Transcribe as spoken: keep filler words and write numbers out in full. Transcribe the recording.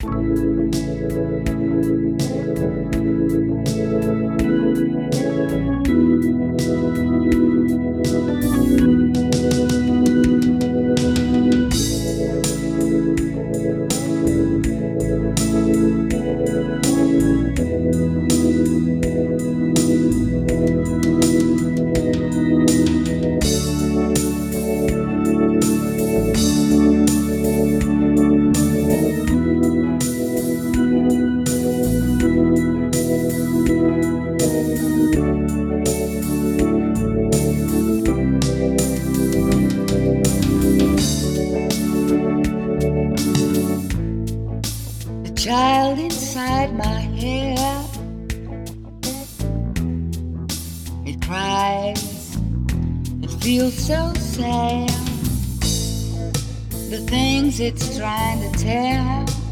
Child inside my hair, it cries, it feels so sad. The things it's trying to tell